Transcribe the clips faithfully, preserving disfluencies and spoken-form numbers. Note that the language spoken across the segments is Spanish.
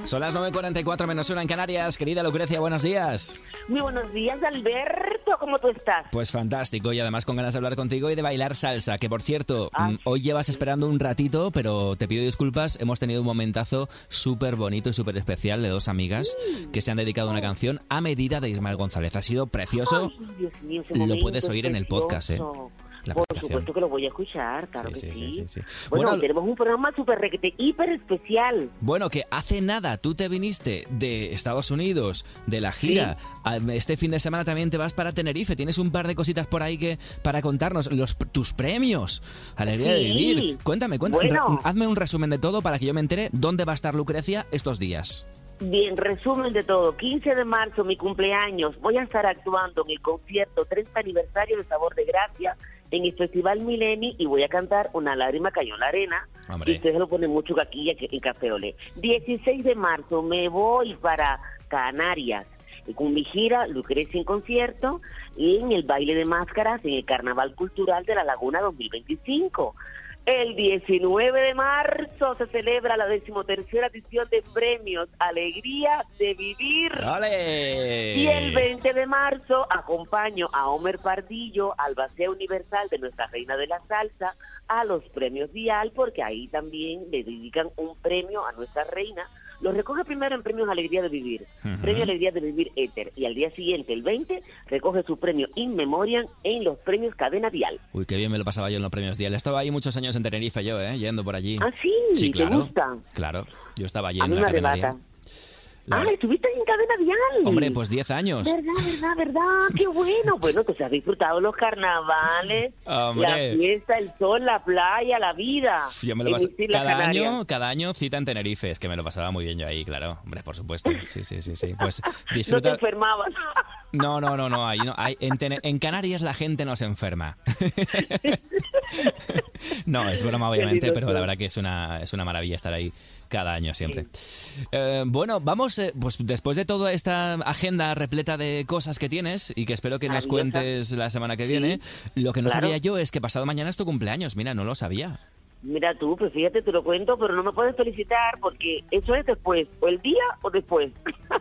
Son las nueve cuarenta y cuatro menos una en Canarias. Querida Lucrecia, buenos días. Muy buenos días, Alberto. ¿Cómo tú estás? Pues fantástico, y además con ganas de hablar contigo y de bailar salsa, que por cierto, Ay. hoy llevas esperando un ratito, pero te pido disculpas, hemos tenido un momentazo súper bonito y súper especial de dos amigas sí. que se han dedicado a una canción a medida de Ismael González. Ha sido precioso. Ay, Dios mío, lo puedes oír en el podcast, ¿eh? La Por supuesto que lo voy a escuchar, claro sí, que sí, sí. sí, sí, sí. Bueno, Bueno, tenemos un programa súper requete, hiper especial. Bueno, que hace nada tú te viniste de Estados Unidos, de la gira. Sí. Este fin de semana también te vas para Tenerife. Tienes un par de cositas por ahí que para contarnos. Los, tus premios. Alegría sí. de vivir. Cuéntame, cuéntame. Bueno. Hazme un resumen de todo para que yo me entere dónde va a estar Lucrecia estos días. Bien, resumen de todo. quince de marzo, mi cumpleaños. Voy a estar actuando en el concierto treinta aniversario de Sabor de Gracia en el Festival Mileni y voy a cantar Una lágrima cayó en la arena. Hombre. Y ustedes lo ponen mucho aquí en Café Olé. dieciséis de marzo me voy para Canarias con mi gira Lucrecia en concierto y en el baile de máscaras en el Carnaval Cultural de la Laguna dos mil veinticinco. El diecinueve de marzo se celebra la decimotercera edición de premios Alegría de Vivir. ¡Ole! Y el veinte de marzo acompaño a Homer Pardillo al Paseo Universal de nuestra Reina de la Salsa a los premios Dial, porque ahí también le dedican un premio a nuestra reina. Lo recoge primero en Premios Alegría de Vivir, uh-huh. Premio Alegría de Vivir Éter, y al día siguiente, el veinte, recoge su premio In Memoriam en los premios Cadena Dial. Uy, qué bien me lo pasaba yo en los premios Dial. Estaba ahí muchos años en Tenerife yo, ¿eh? Yendo por allí. ¿Ah, sí? Sí, claro. ¿Te gusta? Claro, yo estaba allí a en mí la me Cadena arrebata. Dial. Ah, estuviste en Cadena Dial. Hombre, pues diez años. Verdad, verdad, verdad. Qué bueno. Bueno, pues has disfrutado los carnavales, Hombre. la fiesta, el sol, la playa, la vida. Yo me lo pas... cada año, cada año cita en Tenerife. Es que me lo pasaba muy bien yo ahí, claro. Hombre, por supuesto. Sí, sí, sí, sí. Pues disfruta. No te enfermabas. No, no, no, no. Ahí no hay, en, ten... en Canarias la gente no se enferma. No, es broma obviamente, pero la verdad que es una, es una maravilla estar ahí cada año siempre. Sí. Eh, bueno, vamos, eh, pues después de toda esta agenda repleta de cosas que tienes y que espero que nos cuentes la semana que viene, sí, lo que no claro. sabía yo es que pasado mañana es tu cumpleaños. Mira, no lo sabía. Mira tú, pues fíjate, te lo cuento, pero no me puedes felicitar porque eso es después, o el día o después.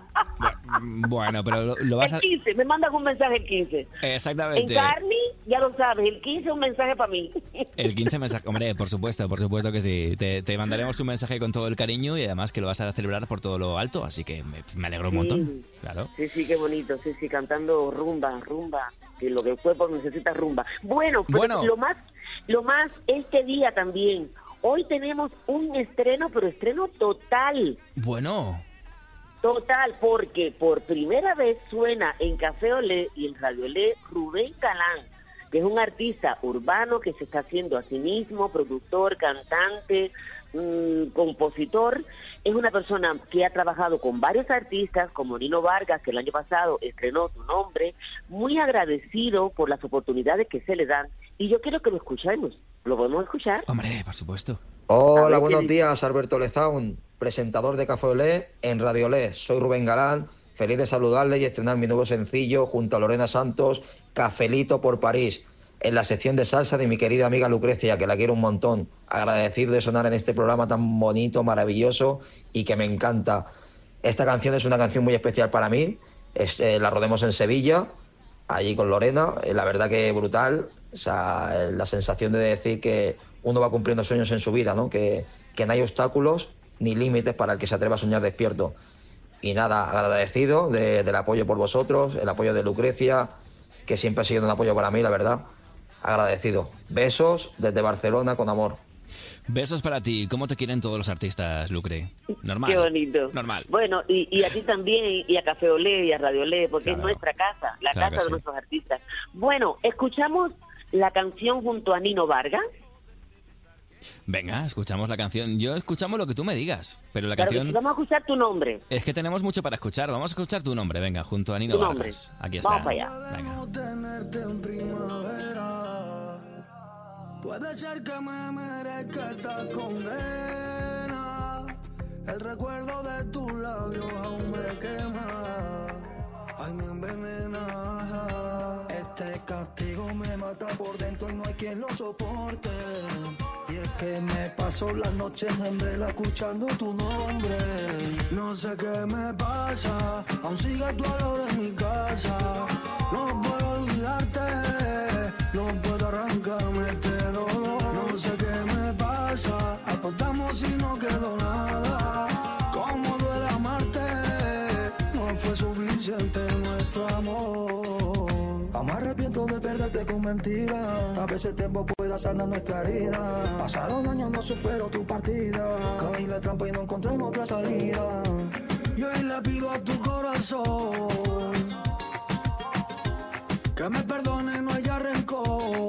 Bueno, pero lo, lo vas a... El quince, me mandas un mensaje el quince. Exactamente. En Carni, ya lo sabes, el quince un mensaje para mí. El quince mensaje, hombre, por supuesto, por supuesto que sí. Te, te mandaremos un mensaje con todo el cariño y además que lo vas a celebrar por todo lo alto, así que me, me alegro un montón. Sí. Claro. Sí, sí, qué bonito, sí, sí, cantando rumba, rumba, que lo que el cuerpo necesita rumba. Bueno, pero bueno. lo más, lo más este día también. Hoy tenemos un estreno, pero estreno total. Bueno. Total, porque por primera vez suena en Café Olé y en Radio Olé Rubén Calán, que es un artista urbano que se está haciendo a sí mismo, productor, cantante, mmm, compositor. Es una persona que ha trabajado con varios artistas, como Nino Vargas, que el año pasado estrenó Tu Nombre, muy agradecido por las oportunidades que se le dan. Y yo quiero que lo escuchemos. ¿Lo podemos escuchar? Hombre, por supuesto. Hola, buenos días, Alberto Lezaun, presentador de Café Olé en Radio Olé. Soy Rubén Galán, feliz de saludarle y estrenar mi nuevo sencillo junto a Lorena Santos, Cafelito por París, en la sección de salsa de mi querida amiga Lucrecia, que la quiero un montón. Agradecido de sonar en este programa tan bonito, maravilloso y que me encanta. Esta canción es una canción muy especial para mí. Es, eh, la rodemos en Sevilla, allí con Lorena. Eh, la verdad que brutal. O sea, la sensación de decir que uno va cumpliendo sueños en su vida, ¿no? Que, que no hay obstáculos ni límites para el que se atreva a soñar despierto. Y nada, agradecido de, del apoyo por vosotros, el apoyo de Lucrecia, que siempre ha sido un apoyo para mí, la verdad. Agradecido. Besos desde Barcelona con amor. Besos para ti. ¿Cómo te quieren todos los artistas, Lucre? Normal. Qué bonito. Normal. Bueno, y, y a ti también, y a Café Olé, y a Radio Olé, porque claro. es nuestra casa, la claro casa de sí. nuestros artistas. Bueno, escuchamos la canción junto a Nino Vargas. Venga, escuchamos la canción. Yo escuchamos lo que tú me digas, pero la claro canción... Sí, vamos a escuchar Tu Nombre. Es que tenemos mucho para escuchar. Vamos a escuchar Tu Nombre, venga, junto a Nino tu Vargas. Nombre. Aquí está. Vamos para allá. Venga. Puede ser que me merezca esta condena. El recuerdo de tus labios aún me quema. Ay, me envenena. Este castigo me mata por dentro y no hay quien lo soporte. Y es que me paso las noches en vela escuchando tu nombre. No sé qué me pasa, aún sigue tu olor en mi casa. No puedo olvidarte, no puedo arrancarme este dolor. No sé qué me pasa, apostamos y no quedó nada. Cómo duele amarte, no fue suficiente nuestro amor. Aún me arrepiento de perderte con mentiras. A veces el tiempo puede sanar nuestra herida. Pasaron años, no supero tu partida. Caí la trampa y no encontré en otra salida. Y hoy le pido a tu corazón que me perdone, no haya rencor.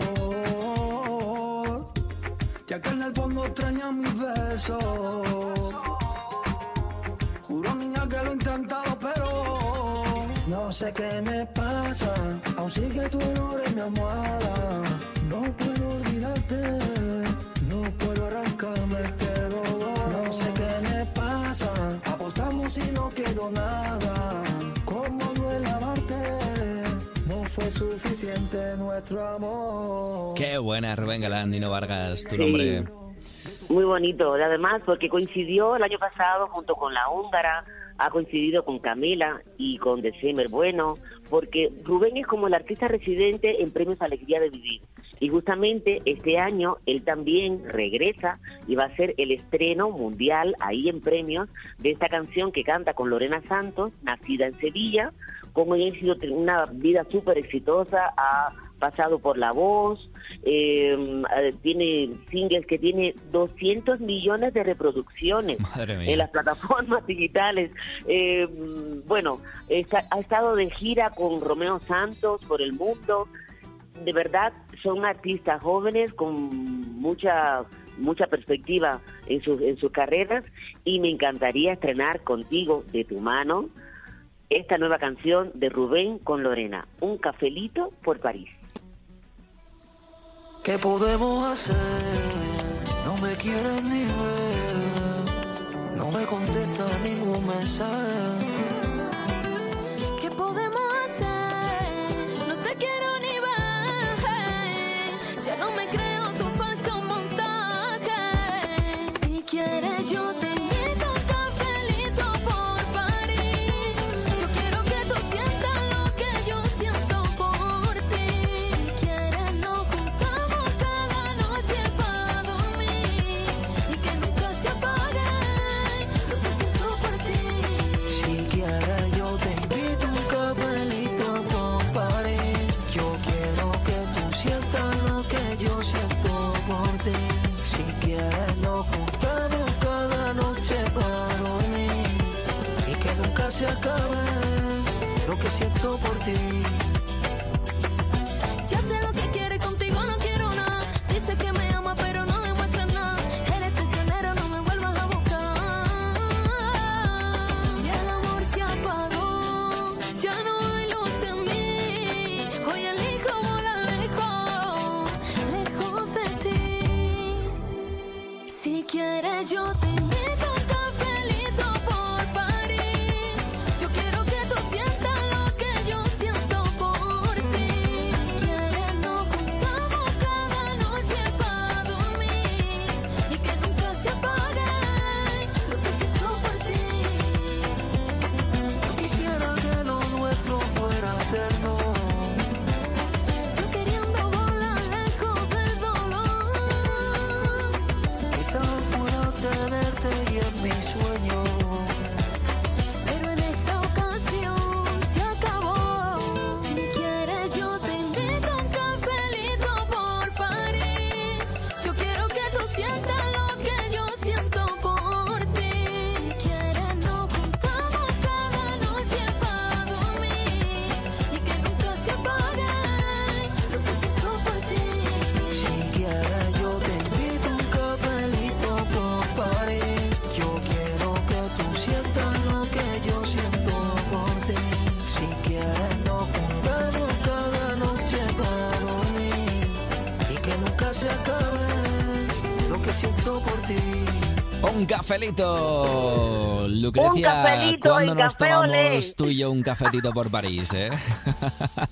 Ya que en el fondo extraña mis besos. Juro, niña, que lo he intentado, pero no sé qué me pasa. Aún sigue tu olor en mi almohada. No puedo olvidarte, no puedo arrancarme este dolor. No sé qué me pasa, apostamos y no quedó nada. Cómo duele amarte, no fue suficiente nuestro amor. Qué buena, Rubén Galán, Nino Vargas, tu Sí. nombre. Muy bonito, y además porque coincidió el año pasado junto con la húngara, ha coincidido con Camila y con December Bueno, porque Rubén es como el artista residente en Premios Alegría de Vivir. Y justamente este año él también regresa y va a ser el estreno mundial ahí en Premios de esta canción que canta con Lorena Santos, nacida en Sevilla, como ella ha sido una vida súper exitosa, ha pasado por La Voz, eh, tiene singles que tiene doscientos millones de reproducciones en las plataformas digitales. Eh, bueno, está, ha estado de gira con Romeo Santos por el mundo. De verdad, son artistas jóvenes con mucha mucha perspectiva en sus en sus carreras, y me encantaría estrenar contigo, de tu mano, esta nueva canción de Rubén con Lorena, Un cafelito por París. ¿Qué podemos hacer? No me quieren ni ver, no me contesta ningún mensaje. ¿Qué podemos hacer? No te quiero ni ver, ya no me creo tu falso montaje. Si quieres yo te invito a un cafelito por París. Yo quiero que tú sientas lo que yo siento por ti. Si quieres nos juntamos cada noche para dormir y que nunca se apague lo que siento por ti. Si quieres yo te invito a un cafelito por París. Yo quiero que tú sientas lo que yo siento por ti. Si quieres nos juntamos cada noche para dormir y que nunca se acabe lo que siento por ti. Ya sé lo que quiere, contigo no quiero nada. Dice que me ama pero no demuestra nada. Eres traicionero, no me vuelvas a buscar. Ya el amor se apagó, ya no hay luz en mí. Hoy elijo volar lejos, lejos de ti. Si quieres yo te invito a un cafelito por París. Yo quiero que tú sientas lo que yo siento por ti. Si quieres nos juntamos cada noche para dormir y que nunca se apague lo que siento por ti. Yo quisiera que lo nuestro fuera eterno. Yo queriendo volar lejos del dolor. Quizás pueda tenerte y en mis sueños. Pero en esta ocasión se acabó. Si quieres yo te invito a un cafelito por París. Yo quiero que tú sientas lo que yo siento por ti. Si quieres nos juntamos cada noche para dormir y que nunca se apague lo que siento por ti. Si quieres yo te invito a un cafelito por París. Yo quiero que tú sientas lo que yo siento por ti. Si quieres nos juntamos cada noche para dormir y que nunca se acabe lo que siento por ti. Un cafelito. Lucrecia, Un cafelito ¿cuándo en nos Café Olé? tomamos tú y yo un cafetito por París, eh? Bueno,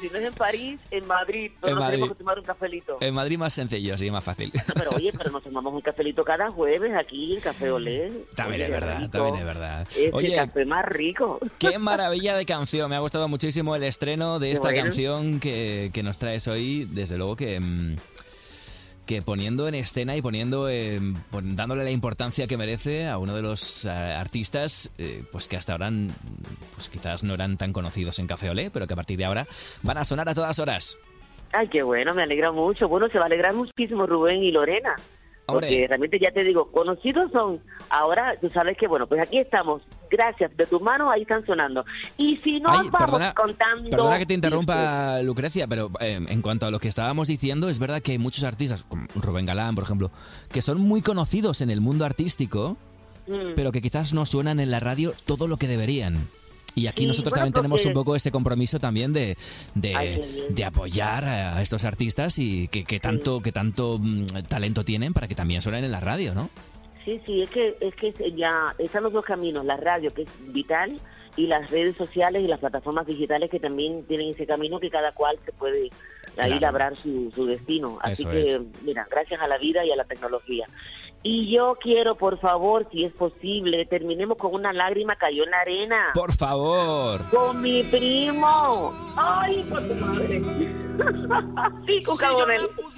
si no es en París, en Madrid. Todos En nos Madrid. tenemos que tomar un cafelito. En Madrid más sencillo, sí, más fácil. Pero oye, pero nos tomamos un cafelito cada jueves aquí en Café Olé. También Oye, es verdad, rico. también es verdad. Es Oye, el café más rico. qué maravilla de canción. Me ha gustado muchísimo el estreno de Qué esta bueno. canción que, que nos traes hoy. Desde luego que... mm, que poniendo en escena y poniendo eh, pon- dándole la importancia que merece a uno de los eh, artistas eh, pues que hasta ahora mm, pues quizás no eran tan conocidos en Café Olé, pero que a partir de ahora van a sonar a todas horas. Ay, qué bueno, me alegra mucho. Bueno, se va a alegrar muchísimo Rubén y Lorena. Hombre. Porque realmente ya te digo, conocidos son. Ahora, tú sabes que, bueno, pues aquí estamos. Gracias, de tus manos ahí están sonando. Y si no Ay, vamos perdona, contando... perdona que te interrumpa, Lucrecia, pero eh, en cuanto a lo que estábamos diciendo, es verdad que hay muchos artistas, como Rubén Galán, por ejemplo, que son muy conocidos en el mundo artístico, Mm. pero que quizás no suenan en la radio todo lo que deberían. Y aquí Sí, nosotros bueno, también tenemos porque- un poco ese compromiso también de, de, Ay, qué bien. de apoyar a estos artistas y que, que tanto, que tanto mm, talento tienen para que también suenen en la radio, ¿no? Sí, sí, es que, es que ya están los dos caminos, la radio, que es vital, y las redes sociales y las plataformas digitales que también tienen ese camino que cada cual se puede ahí Claro. labrar su, su destino. Así Eso que, es. mira, gracias a la vida y a la tecnología. Y yo quiero, por favor, si es posible, terminemos con Una lágrima cayó en la arena. Por favor. Con mi primo. Ay, por tu madre. Sí, con Cabonel.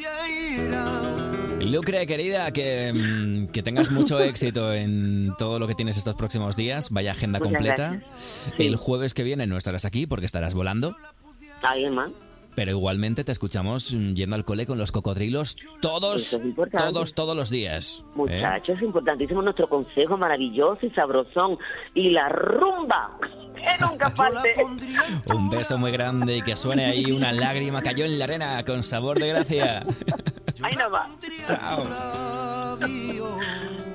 Lucre, querida, que, mm, que tengas mucho éxito en todo lo que tienes estos próximos días. Vaya agenda Muchas completa. gracias. Sí. El jueves que viene no estarás aquí porque estarás volando. Ay, hermano. Pero igualmente te escuchamos mm, yendo al cole con los cocodrilos todos, Eso es importante. todos, todos los días. ¿eh? Muchachos, es importantísimo nuestro consejo maravilloso y sabrosón. Y la rumba, que nunca falte. Un beso muy grande y que suene ahí Una lágrima cayó en la arena con sabor de gracia. Ay, no va. Chao. Labio.